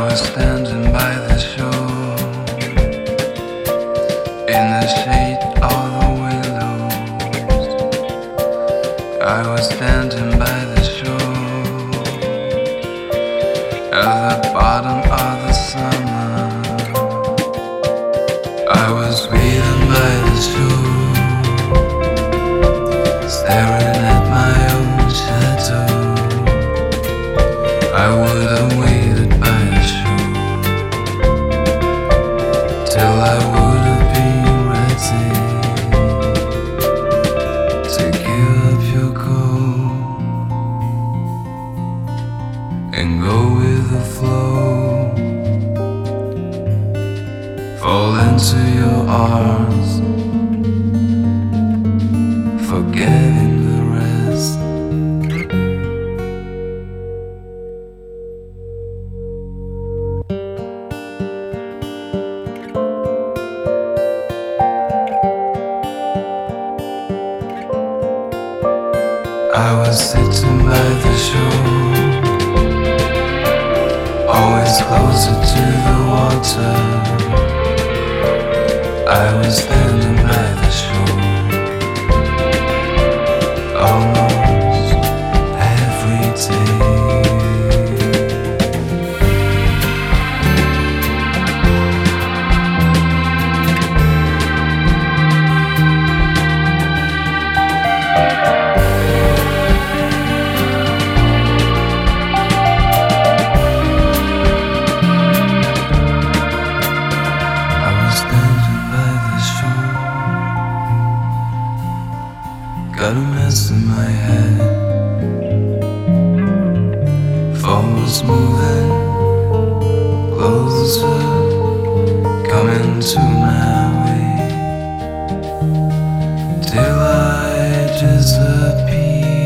was standing by the shore, in the shade of the willows. I was standing by the shore, at the bottom of the summer. I was waiting by the shore, staring at my own shadow. I would have waited by the shore till I would have been ready to give up your call and go with the flow, fall into your arms, forgetting the rest. I was sitting by the shore, always closer to the water. I was standing by the shore, almost every day. Got a mess in my head, phone was moving closer, coming to my way, till I disappear.